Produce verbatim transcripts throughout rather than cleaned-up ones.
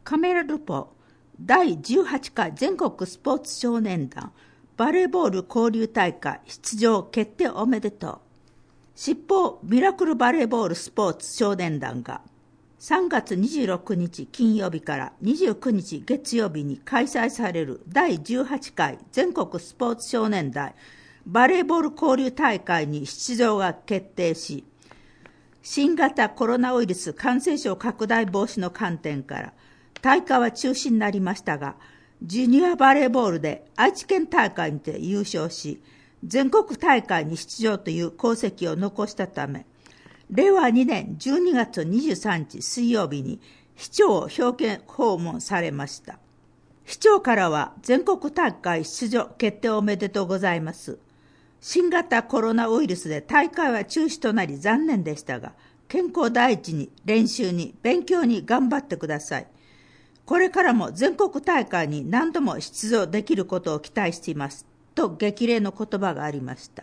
カメラルポだいじゅうはちかい全国スポーツ少年団バレーボール交流大会出場決定おめでとう。七宝ミラクルバレーボールスポーツ少年団がさんがつにじゅうろくにち金曜日からにじゅうくにち月曜日に開催されるだいじゅうはちかい全国スポーツ少年団バレーボール交流大会に出場が決定し、新型コロナウイルス感染症拡大防止の観点から大会は中止になりましたが、ジュニアバレーボールで愛知県大会にて優勝し、全国大会に出場という功績を残したため、れいわにねんじゅうにがつにじゅうさんにち水曜日に市長を表敬訪問されました。市長からは全国大会出場決定おめでとうございます。新型コロナウイルスで大会は中止となり残念でしたが、健康第一に練習に勉強に頑張ってください。これからも全国大会に何度も出場できることを期待していますと激励の言葉がありました。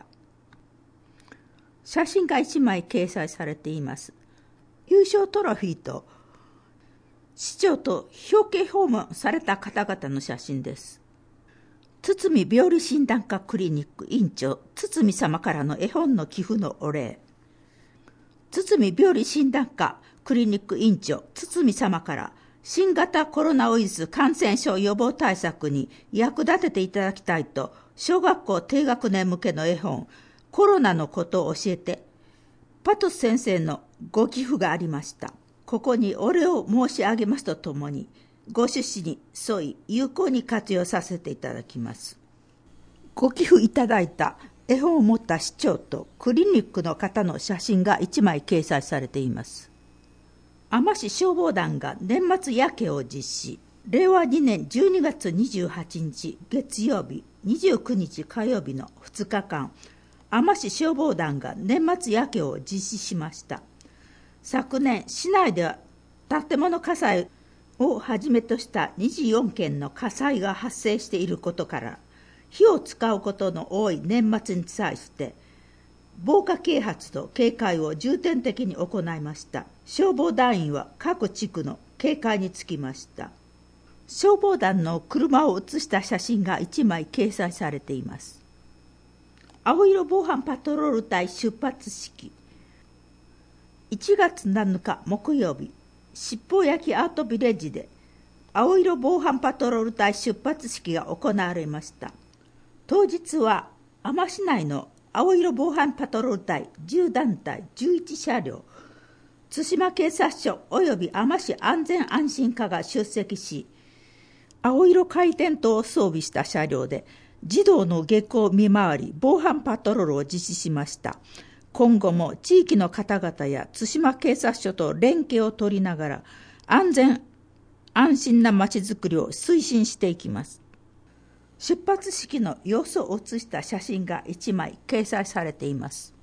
写真がいちまい掲載されています。優勝トロフィーと市長と表敬訪問された方々の写真です。堤病理診断科クリニック院長堤様からの絵本の寄付のお礼。堤病理診断科クリニック院長堤様から新型コロナウイルス感染症予防対策に役立てていただきたいと、小学校低学年向けの絵本コロナのことを教えてパトス先生のご寄付がありました。ここにお礼を申し上げますとともに、ご趣旨に沿い有効に活用させていただきます。ご寄付いただいた絵本を持った市長とクリニックの方の写真がいちまい掲載されています。海士消防団が年末夜景を実施。れいわにねんじゅうにがつにじゅうはちにち月曜日、にじゅうくにち火曜日のふつかかん、海士消防団が年末夜景を実施しました。昨年、市内では建物火災をはじめとしたにじゅうよんけんの火災が発生していることから、火を使うことの多い年末に際して、防火啓発と警戒を重点的に行いました。消防団員は各地区の警戒につきました。消防団の車を写した写真がいちまい掲載されています。青色防犯パトロール隊出発式。いちがつなのか木曜日、七宝焼アートビレッジで青色防犯パトロール隊出発式が行われました。当日は海士市内の青色防犯パトロール隊じゅうだんたいじゅういちしゃりょう、津島警察署及び海士安全安心課が出席し、青色回転灯を装備した車両で児童の下校を見回り防犯パトロールを実施しました。今後も地域の方々や津島警察署と連携を取りながら安全安心なまちづくりを推進していきます。出発式の様子を写した写真がいちまい掲載されています。